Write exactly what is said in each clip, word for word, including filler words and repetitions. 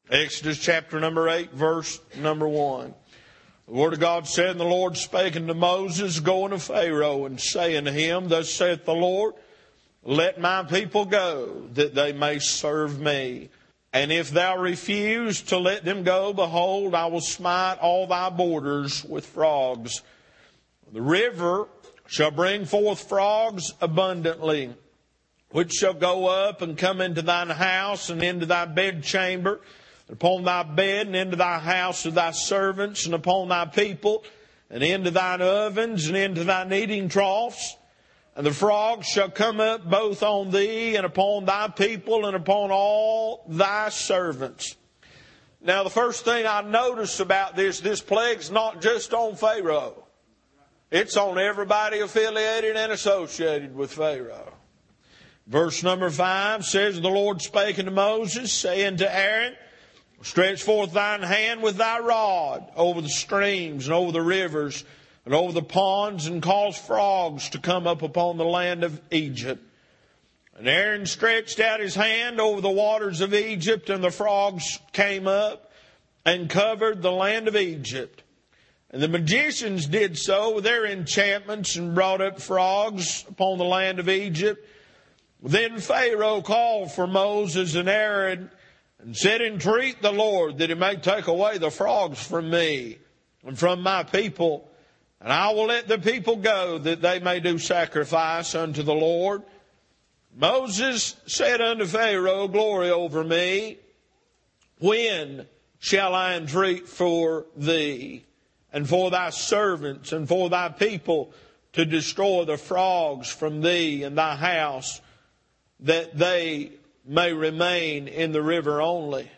Exodus chapter number eight, verse number one. The word of God said, and the Lord spake unto Moses, go unto Pharaoh, and say unto him, thus saith the Lord, let my people go, that they may serve me. And if thou refuse to let them go, behold, I will smite all thy borders with frogs. The river shall bring forth frogs abundantly, which shall go up and come into thine house and into thy bedchamber, and upon thy bed and into thy house of thy servants, and upon thy people, and into thine ovens and into thy kneading troughs. And the frogs shall come up both on thee and upon thy people and upon all thy servants. Now the first thing I notice about this, this plague's not just on Pharaoh. It's on everybody affiliated and associated with Pharaoh. Verse number five says, the Lord spake unto Moses, saying to Aaron, stretch forth thine hand with thy rod over the streams and over the rivers and over the ponds, and cause frogs to come up upon the land of Egypt. And Aaron stretched out his hand over the waters of Egypt, and the frogs came up and covered the land of Egypt. And the magicians did so with their enchantments and brought up frogs upon the land of Egypt. Then Pharaoh called for Moses and Aaron and said, entreat the Lord that he may take away the frogs from me and from my people. And I will let the people go, that they may do sacrifice unto the Lord. Moses said unto Pharaoh, glory over me. When shall I entreat for thee and for thy servants and for thy people to destroy the frogs from thee and thy house, that they may remain in the river only?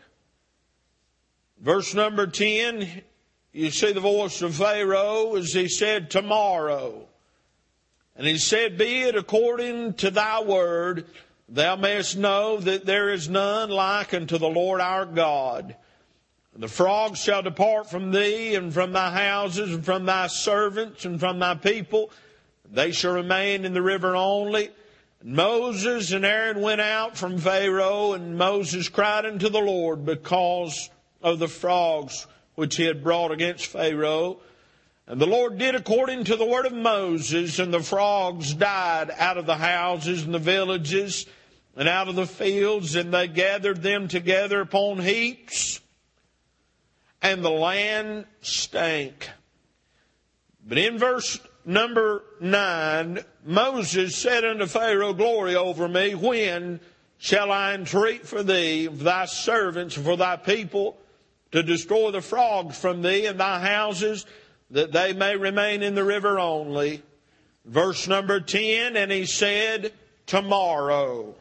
Verse number ten, you see the voice of Pharaoh as he said, tomorrow. And he said, be it according to thy word, thou mayest know that there is none like unto the Lord our God. And the frogs shall depart from thee and from thy houses and from thy servants and from thy people. They shall remain in the river only. And Moses and Aaron went out from Pharaoh, and Moses cried unto the Lord because of the frogs which he had brought against Pharaoh. And the Lord did according to the word of Moses, and the frogs died out of the houses and the villages and out of the fields, and they gathered them together upon heaps, and the land stank. But in verse number nine, Moses said unto Pharaoh, glory over me, when shall I entreat for thee, for thy servants, and for thy people, to destroy the frogs from thee and thy houses, that they may remain in the river only? Verse number ten, and he said, tomorrow.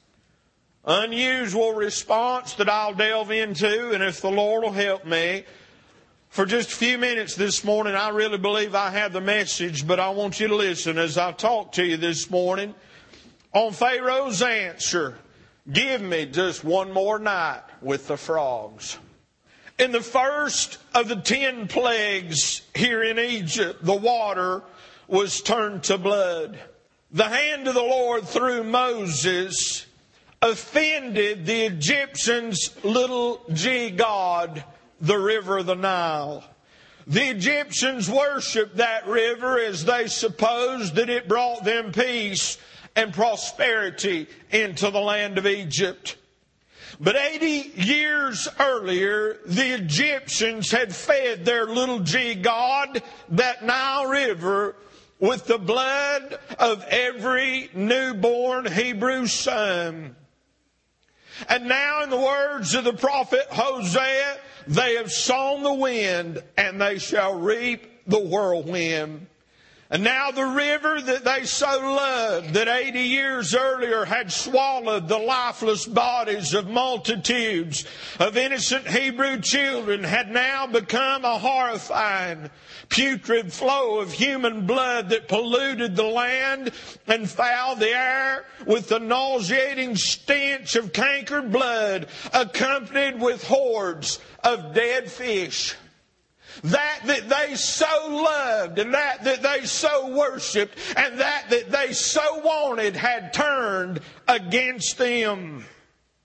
Unusual response that I'll delve into, and if the Lord will help me, for just a few minutes this morning, I really believe I have the message, but I want you to listen as I talk to you this morning on Pharaoh's answer. Give me just one more night with the frogs. In the first of the ten plagues here in Egypt, the water was turned to blood. The hand of the Lord through Moses offended the Egyptians' little g god, the river of the Nile. The Egyptians worshipped that river as they supposed that it brought them peace and prosperity into the land of Egypt. But eighty years earlier, the Egyptians had fed their little g god, that Nile River, with the blood of every newborn Hebrew son. And now, in the words of the prophet Hosea, they have sown the wind, and they shall reap the whirlwind. And now the river that they so loved, that eighty years earlier had swallowed the lifeless bodies of multitudes of innocent Hebrew children, had now become a horrifying, putrid flow of human blood that polluted the land and fouled the air with the nauseating stench of cankered blood, accompanied with hordes of dead fish. That that they so loved, and that that they so worshipped, and that that they so wanted had turned against them.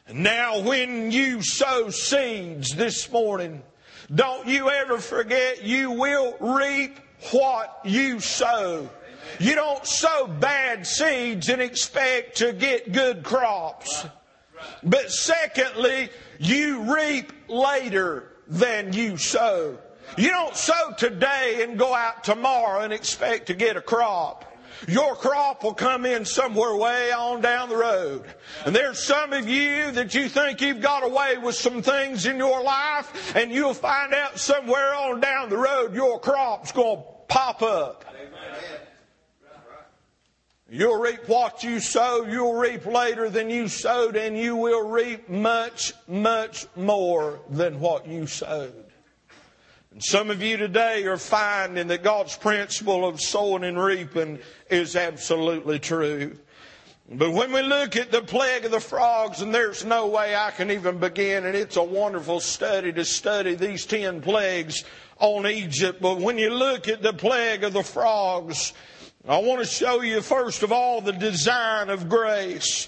Now when you sow seeds this morning, don't you ever forget you will reap what you sow. You don't sow bad seeds and expect to get good crops. But secondly, you reap later than you sow. You don't sow today and go out tomorrow and expect to get a crop. Your crop will come in somewhere way on down the road. And there's some of you that you think you've got away with some things in your life, and you'll find out somewhere on down the road your crop's going to pop up. You'll reap what you sow. You'll reap later than you sowed, and you will reap much, much more than what you sowed. And some of you today are finding that God's principle of sowing and reaping is absolutely true. But when we look at the plague of the frogs, and there's no way I can even begin, and it's a wonderful study to study these ten plagues on Egypt. But when you look at the plague of the frogs, I want to show you first of all the design of grace.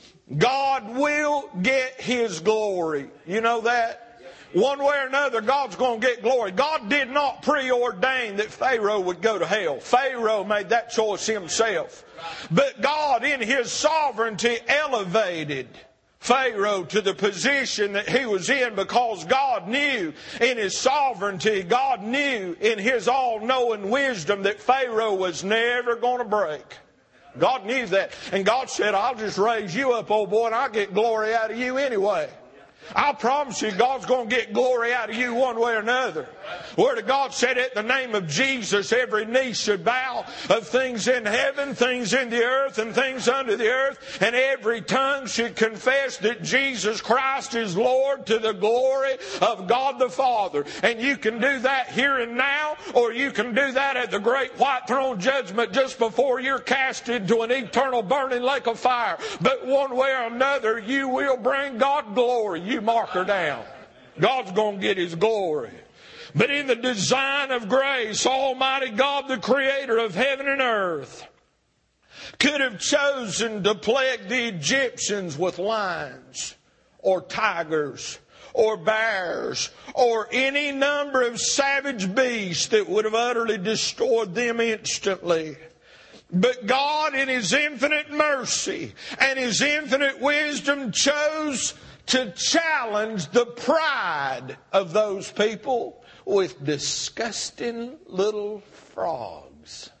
God will get His glory. You know that? One way or another, God's going to get glory. God did not preordain that Pharaoh would go to hell. Pharaoh made that choice himself. But God, in His sovereignty, elevated Pharaoh to the position that he was in, because God knew in His sovereignty, God knew in His all-knowing wisdom that Pharaoh was never going to break. God knew that. And God said, I'll just raise you up, old boy, and I'll get glory out of you anyway. I promise you, God's going to get glory out of you one way or another. Word of God said, at the name of Jesus, every knee should bow, of things in heaven, things in the earth, and things under the earth, and every tongue should confess that Jesus Christ is Lord, to the glory of God the Father. And you can do that here and now, or you can do that at the great white throne judgment just before you're cast into an eternal burning lake of fire. But one way or another, you will bring God glory. You mark her down. God's going to get His glory. But in the design of grace, Almighty God, the Creator of heaven and earth, could have chosen to plague the Egyptians with lions or tigers or bears or any number of savage beasts that would have utterly destroyed them instantly. But God, in His infinite mercy and His infinite wisdom, chose to challenge the pride of those people with disgusting little frogs.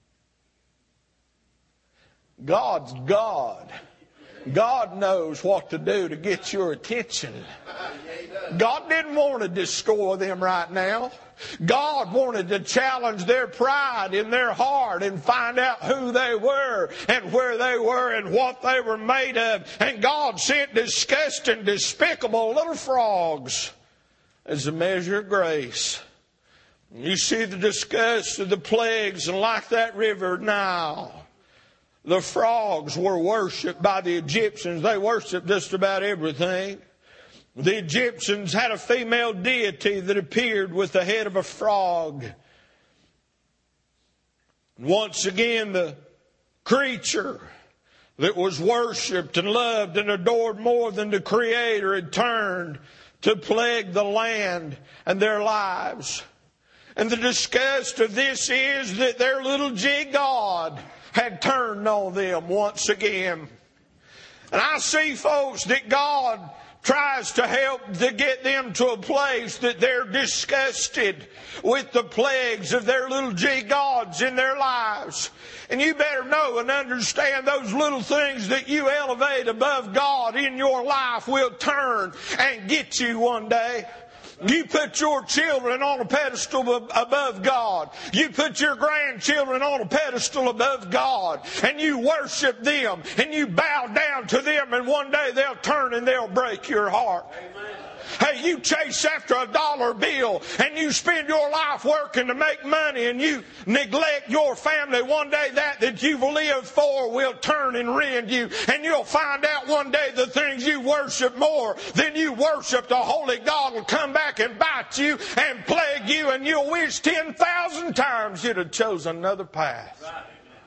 God's God. God knows what to do to get your attention. God didn't want to destroy them right now. God wanted to challenge their pride in their heart and find out who they were and where they were and what they were made of. And God sent disgusting, despicable little frogs as a measure of grace. You see the disgust of the plagues, and like that river Nile, the frogs were worshipped by the Egyptians. They worshipped just about everything. The Egyptians had a female deity that appeared with the head of a frog. Once again, the creature that was worshipped and loved and adored more than the Creator had turned to plague the land and their lives. And the disgust of this is that their little G God had turned on them once again. And I see, folks, that God tries to help to get them to a place that they're disgusted with the plagues of their little G gods in their lives. And you better know and understand those little things that you elevate above God in your life will turn and get you one day. You put your children on a pedestal above God. You put your grandchildren on a pedestal above God. And you worship them. And you bow down to them. And one day they'll turn and they'll break your heart. Amen. Hey, you chase after a dollar bill and you spend your life working to make money and you neglect your family. One day that that you've lived for will turn and rend you, and you'll find out one day the things you worship more than you worship the holy God will come back and bite you and plague you, and you'll wish ten thousand times you'd have chosen another path.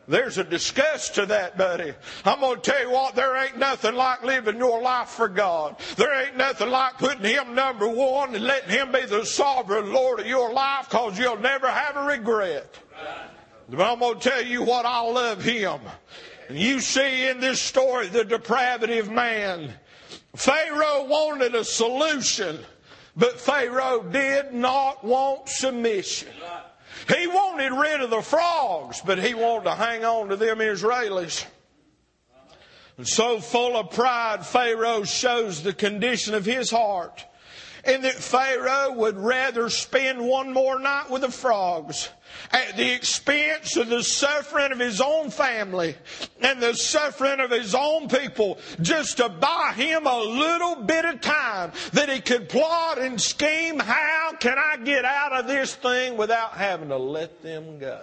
There's a disgust to that, buddy. I'm going to tell you what, there ain't nothing like living your life for God. There ain't nothing like putting Him number one and letting Him be the sovereign Lord of your life, because you'll never have a regret. But I'm going to tell you what, I love Him. And you see in this story the depravity of man. Pharaoh wanted a solution, but Pharaoh did not want submission. He wanted rid of the frogs, but he wanted to hang on to them Israelis. And so full of pride, Pharaoh shows the condition of his heart, and that Pharaoh would rather spend one more night with the frogs at the expense of the suffering of his own family and the suffering of his own people, just to buy him a little bit of time that he could plot and scheme. How can I get out of this thing without having to let them go?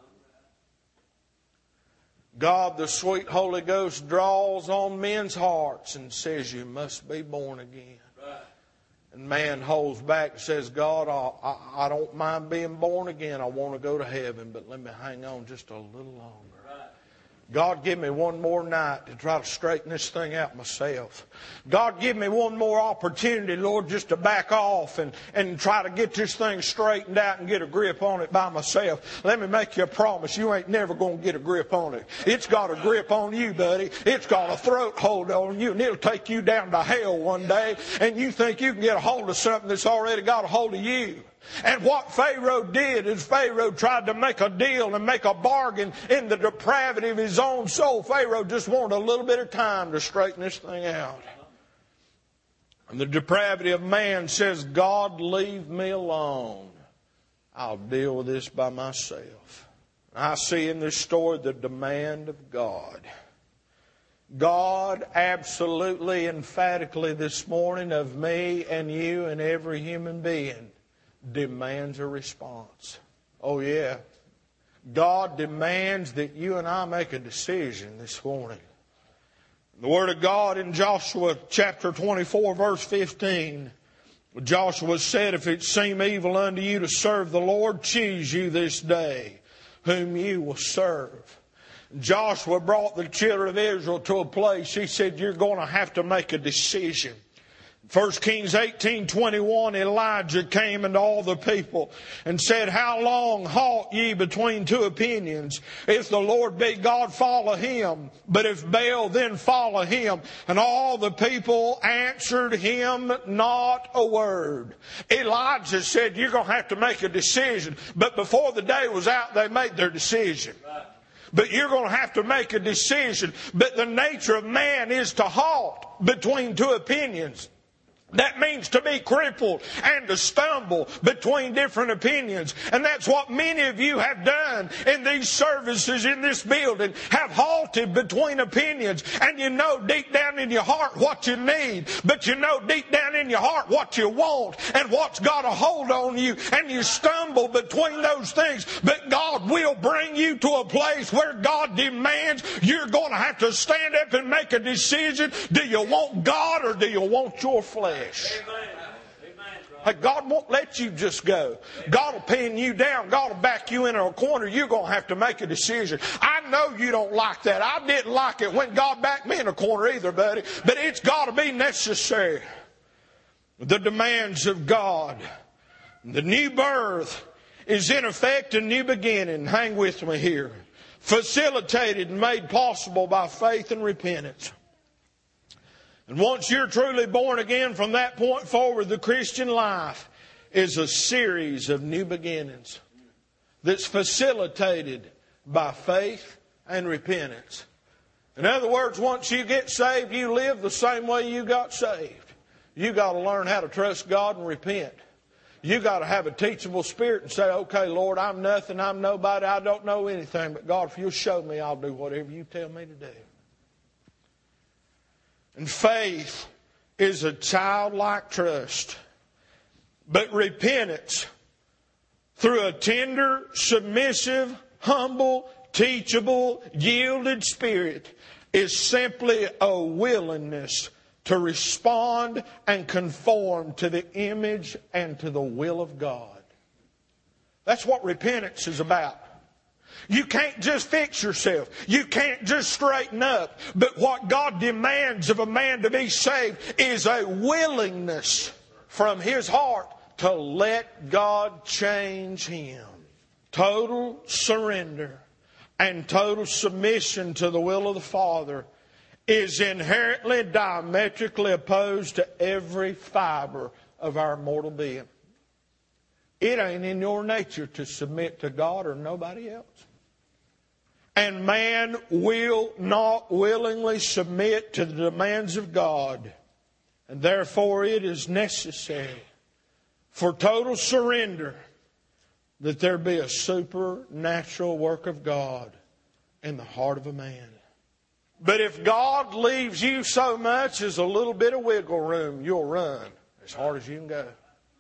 God, the sweet Holy Ghost, draws on men's hearts and says, you must be born again. And man holds back and says, God, I, I, I don't mind being born again. I want to go to heaven, but let me hang on just a little longer. God, give me one more night to try to straighten this thing out myself. God, give me one more opportunity, Lord, just to back off and, and try to get this thing straightened out and get a grip on it by myself. Let me make you a promise. You ain't never going to get a grip on it. It's got a grip on you, buddy. It's got a throat hold on you, and it'll take you down to hell one day, and you think you can get a hold of something that's already got a hold of you. And what Pharaoh did is Pharaoh tried to make a deal and make a bargain in the depravity of his own soul. Pharaoh just wanted a little bit of time to straighten this thing out. And the depravity of man says, God, leave me alone. I'll deal with this by myself. I see in this story the demand of God. God absolutely, emphatically this morning of me and you and every human being demands a response. Oh yeah. God demands that you and I make a decision this morning. The Word of God in Joshua chapter twenty-four verse fifteen. Joshua said, if it seem evil unto you to serve the Lord, choose you this day whom you will serve. Joshua brought the children of Israel to a place. He said, you're going to have to make a decision. First Kings eighteen twenty-one, Elijah came unto all the people and said, how long halt ye between two opinions? If the Lord be God, follow Him. But if Baal, then follow him. And all the people answered him not a word. Elijah said, you're going to have to make a decision. But before the day was out, they made their decision. But you're going to have to make a decision. But the nature of man is to halt between two opinions. That means to be crippled and to stumble between different opinions. And that's what many of you have done in these services in this building, have halted between opinions. And you know deep down in your heart what you need, but you know deep down in your heart what you want and what's got a hold on you. And you stumble between those things. But God will bring you to a place where God demands you're going to have to stand up and make a decision. Do you want God or do you want your flesh? Hey, God won't let you just go. God will pin you down. God will back you into a corner. You're going to have to make a decision. I know you don't like that. I didn't like it when God backed me in a corner either, buddy. But it's got to be necessary. The demands of God. The new birth is in effect a new beginning. Hang with me here. Facilitated and made possible by faith and repentance. And once you're truly born again, from that point forward, the Christian life is a series of new beginnings that's facilitated by faith and repentance. In other words, once you get saved, you live the same way you got saved. You got to learn how to trust God and repent. You got to have a teachable spirit and say, okay, Lord, I'm nothing, I'm nobody, I don't know anything, but God, if you'll show me, I'll do whatever you tell me to do. And faith is a childlike trust. But repentance, through a tender, submissive, humble, teachable, yielded spirit, is simply a willingness to respond and conform to the image and to the will of God. That's what repentance is about. You can't just fix yourself. You can't just straighten up. But what God demands of a man to be saved is a willingness from his heart to let God change him. Total surrender and total submission to the will of the Father is inherently diametrically opposed to every fiber of our mortal being. It ain't in your nature to submit to God or nobody else. And man will not willingly submit to the demands of God. And therefore it is necessary for total surrender that there be a supernatural work of God in the heart of a man. But if God leaves you so much as a little bit of wiggle room, you'll run as hard as you can go.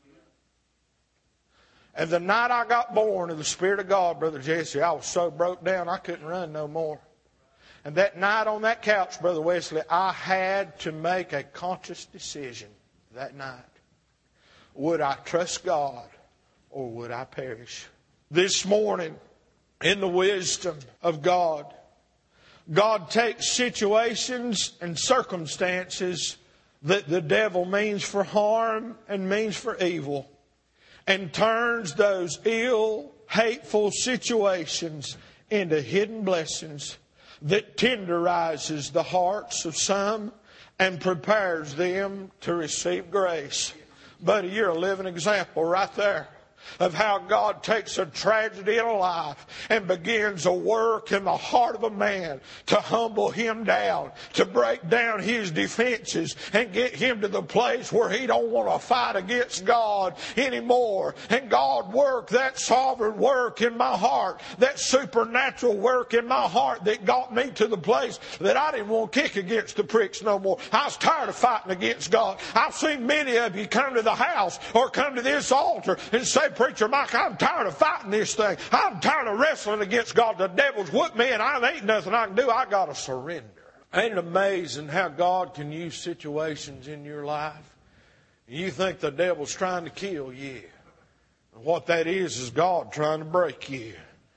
And the night I got born of the Spirit of God, Brother Jesse, I was so broke down I couldn't run no more. And that night on that couch, Brother Wesley, I had to make a conscious decision that night. Would I trust God or would I perish? This morning, in the wisdom of God, God takes situations and circumstances that the devil means for harm and means for evil, and turns those ill, hateful situations into hidden blessings that tenderizes the hearts of some and prepares them to receive grace. Buddy, you're a living example right there of how God takes a tragedy in a life and begins a work in the heart of a man to humble him down, to break down his defenses and get him to the place where he don't want to fight against God anymore. And God worked that sovereign work in my heart, that supernatural work in my heart that got me to the place that I didn't want to kick against the pricks no more. I was tired of fighting against God. I've seen many of you come to the house or come to this altar and say, Preacher Mike, I'm tired of fighting this thing. I'm tired of wrestling against God. The devil's whipped me and I ain't nothing I can do. I got to surrender. Ain't it amazing how God can use situations in your life? You think the devil's trying to kill you. And what that is is God trying to break you.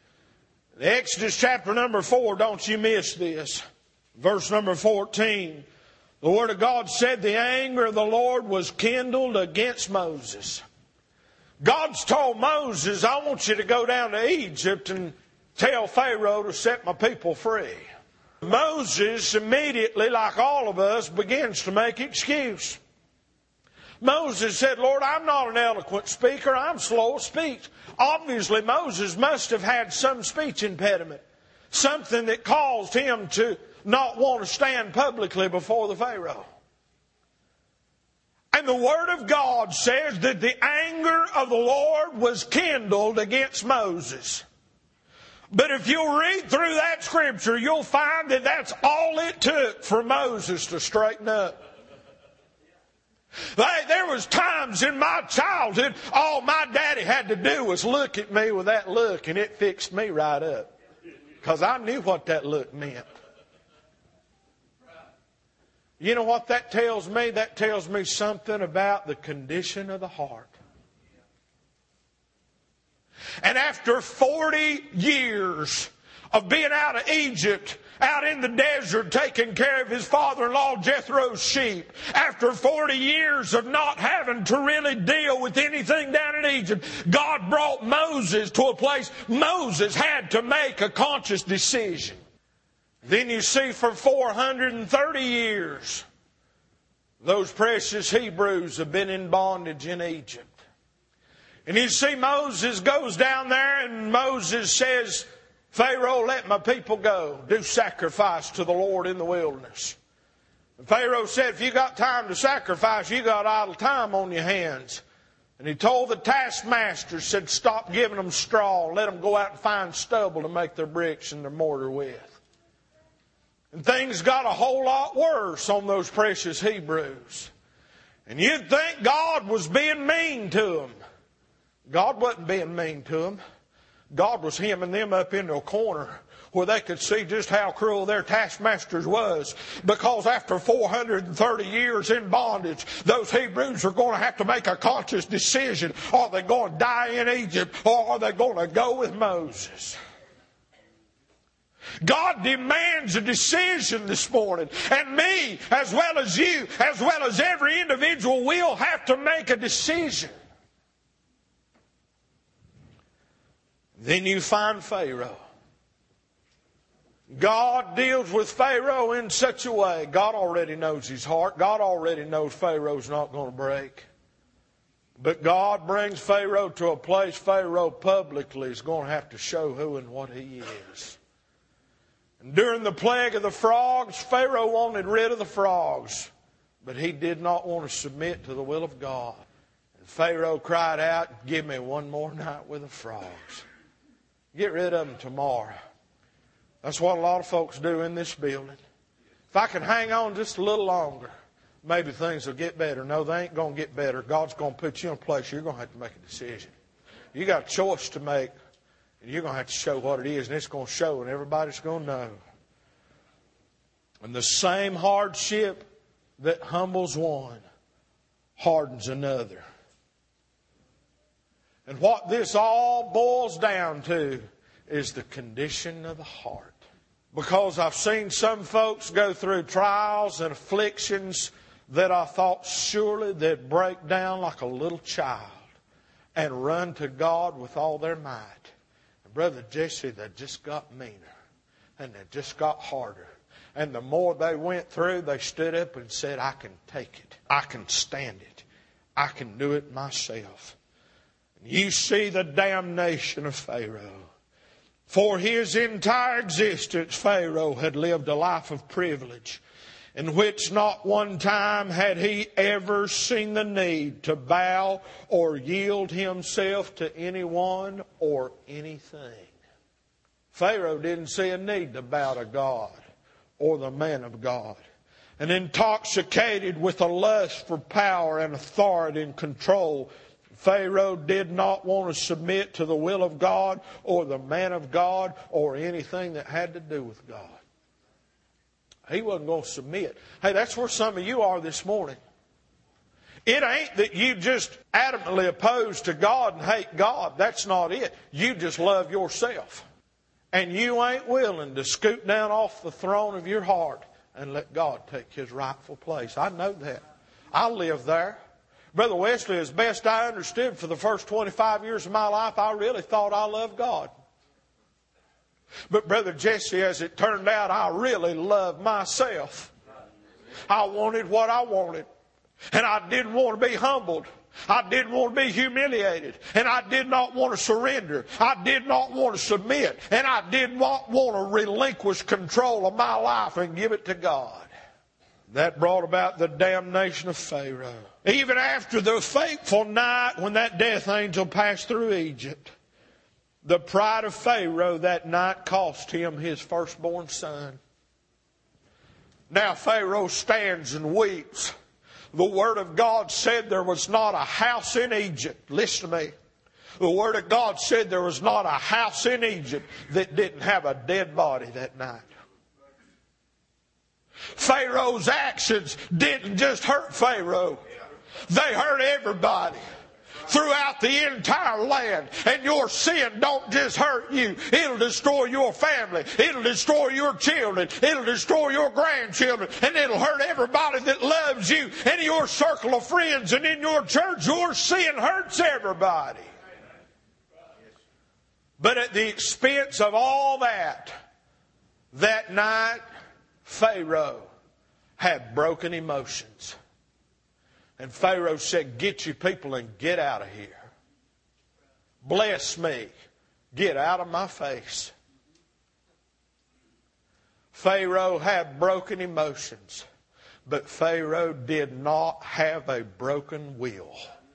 Exodus chapter number four, don't you miss this. Verse number fourteen. The Word of God said the anger of the Lord was kindled against Moses. God's told Moses, I want you to go down to Egypt and tell Pharaoh to set my people free. Moses immediately, like all of us, begins to make excuse. Moses said, Lord, I'm not an eloquent speaker. I'm slow of speech. Obviously, Moses must have had some speech impediment. Something that caused him to not want to stand publicly before the Pharaoh. And the Word of God says that the anger of the Lord was kindled against Moses. But if you'll read through that scripture, you'll find that that's all it took for Moses to straighten up. Hey, there was times in my childhood, all my daddy had to do was look at me with that look, and it fixed me right up. Because I knew what that look meant. You know what that tells me? That tells me something about the condition of the heart. And after forty years of being out of Egypt, out in the desert, taking care of his father-in-law Jethro's sheep, after forty years of not having to really deal with anything down in Egypt, God brought Moses to a place Moses had to make a conscious decision. Then you see for four hundred thirty years, those precious Hebrews have been in bondage in Egypt. And you see Moses goes down there and Moses says, Pharaoh, let my people go. Do sacrifice to the Lord in the wilderness. And Pharaoh said, if you got time to sacrifice, you got idle time on your hands. And he told the taskmaster, said, stop giving them straw. Let them go out and find stubble to make their bricks and their mortar with. And things got a whole lot worse on those precious Hebrews. And you'd think God was being mean to them. God wasn't being mean to them. God was hemming them up into a corner where they could see just how cruel their taskmasters was. Because after four hundred thirty years in bondage, those Hebrews are going to have to make a conscious decision. Are they going to die in Egypt or are they going to go with Moses? God demands a decision this morning. And me, as well as you, as well as every individual, will have to make a decision. Then you find Pharaoh. God deals with Pharaoh in such a way. God already knows his heart. God already knows Pharaoh's not going to break. But God brings Pharaoh to a place Pharaoh publicly is going to have to show who and what he is. And during the plague of the frogs, Pharaoh wanted rid of the frogs. But he did not want to submit to the will of God. And Pharaoh cried out, give me one more night with the frogs. Get rid of them tomorrow. That's what a lot of folks do in this building. If I could hang on just a little longer, maybe things will get better. No, they ain't going to get better. God's going to put you in a place you're going to have to make a decision. You got a choice to make, and you're going to have to show what it is, and it's going to show, and everybody's going to know. And the same hardship that humbles one hardens another. And what this all boils down to is the condition of the heart. Because I've seen some folks go through trials and afflictions that I thought surely they'd break down like a little child and run to God with all their might. And Brother Jesse, they just got meaner and they just got harder. And the more they went through, they stood up and said, I can take it. I can stand it. I can do it myself. And you see the damnation of Pharaoh. For his entire existence, Pharaoh had lived a life of privilege, in which not one time had he ever seen the need to bow or yield himself to anyone or anything. Pharaoh didn't see a need to bow to God or the man of God. And intoxicated with a lust for power and authority and control, Pharaoh did not want to submit to the will of God or the man of God or anything that had to do with God. He wasn't going to submit. Hey, that's where some of you are this morning. It ain't that you just adamantly opposed to God and hate God. That's not it. You just love yourself. And you ain't willing to scoot down off the throne of your heart and let God take his rightful place. I know that. I live there. Brother Wesley, as best I understood for the first twenty-five years of my life, I really thought I loved God. But Brother Jesse, as it turned out, I really loved myself. I wanted what I wanted. And I didn't want to be humbled. I didn't want to be humiliated. And I did not want to surrender. I did not want to submit. And I did not want to relinquish control of my life and give it to God. That brought about the damnation of Pharaoh. Even after the fateful night when that death angel passed through Egypt, the pride of Pharaoh that night cost him his firstborn son. Now Pharaoh stands and weeps. The Word of God said there was not a house in Egypt. Listen to me. The Word of God said there was not a house in Egypt that didn't have a dead body that night. Pharaoh's actions didn't just hurt Pharaoh. They hurt everybody throughout the entire land. And your sin don't just hurt you. It'll destroy your family. It'll destroy your children. It'll destroy your grandchildren. And it'll hurt everybody that loves you. In your circle of friends and in your church, your sin hurts everybody. But at the expense of all that, that night, Pharaoh had broken emotions. And Pharaoh said, get you people and get out of here. Bless me. Get out of my face. Pharaoh had broken emotions. But Pharaoh did not have a broken will.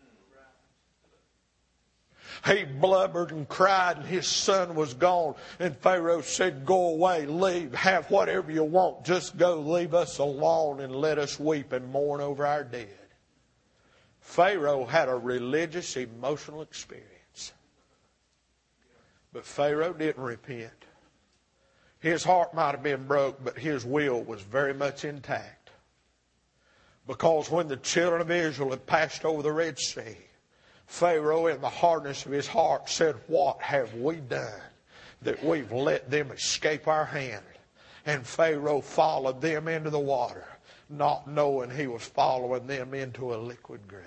He blubbered and cried and his son was gone. And Pharaoh said, go away, leave, have whatever you want. Just go, leave us alone and let us weep and mourn over our dead. Pharaoh had a religious, emotional experience. But Pharaoh didn't repent. His heart might have been broke, but his will was very much intact. Because when the children of Israel had passed over the Red Sea, Pharaoh, in the hardness of his heart, said, what have we done that we've let them escape our hand. And Pharaoh followed them into the water, not knowing he was following them into a liquid grave.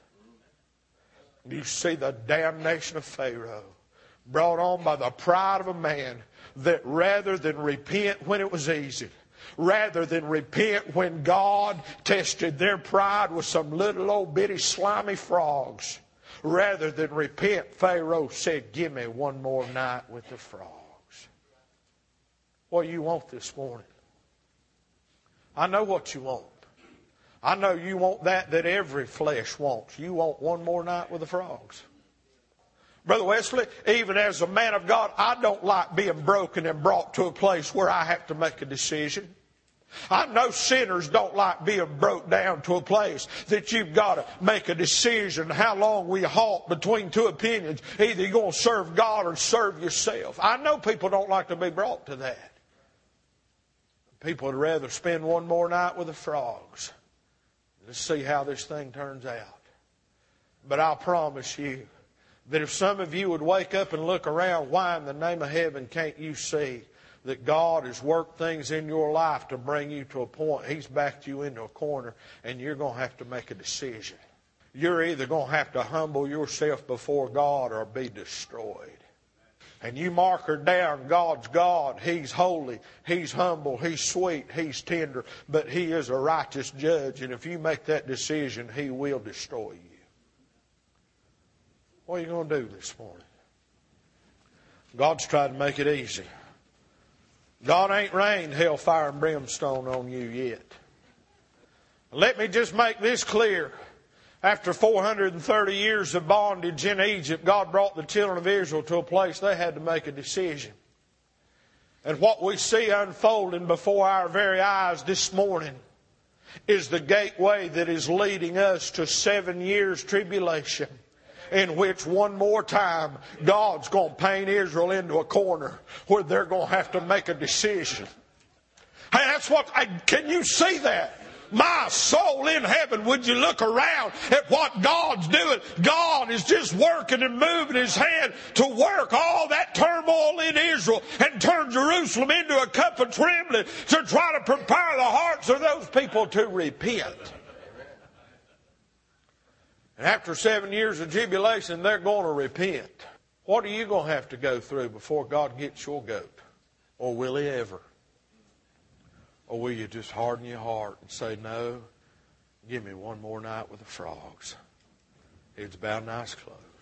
You see the damnation of Pharaoh brought on by the pride of a man that rather than repent when it was easy, rather than repent when God tested their pride with some little old bitty slimy frogs, rather than repent, Pharaoh said, give me one more night with the frogs. What do you want this morning? I know what you want. I know you want that that every flesh wants. You want one more night with the frogs. Brother Wesley, even as a man of God, I don't like being broken and brought to a place where I have to make a decision. I know sinners don't like being broke down to a place that you've got to make a decision how long we halt between two opinions. Either you're going to serve God or serve yourself. I know people don't like to be brought to that. People would rather spend one more night with the frogs. Let's see how this thing turns out. But I'll promise you that if some of you would wake up and look around, why in the name of heaven can't you see that God has worked things in your life to bring you to a point He's backed you into a corner and you're going to have to make a decision. You're either going to have to humble yourself before God or be destroyed. And you mark her down, God's God, He's holy, He's humble, He's sweet, He's tender, but He is a righteous judge. And if you make that decision, He will destroy you. What are you going to do this morning? God's tried to make it easy. God ain't rained hellfire and brimstone on you yet. Let me just make this clear. After four hundred thirty years of bondage in Egypt, God brought the children of Israel to a place they had to make a decision. And what we see unfolding before our very eyes this morning is the gateway that is leading us to seven years tribulation, in which one more time God's going to paint Israel into a corner where they're going to have to make a decision. Hey, that's what, I, can you see that? My soul in heaven, would you look around at what God's doing? God is just working and moving His hand to work all that turmoil in Israel and turn Jerusalem into a cup of trembling to try to prepare the hearts of those people to repent. And after seven years of tribulation, they're going to repent. What are you going to have to go through before God gets your goat? Or will He ever? Or will you just harden your heart and say, no, give me one more night with the frogs? It's about nice close.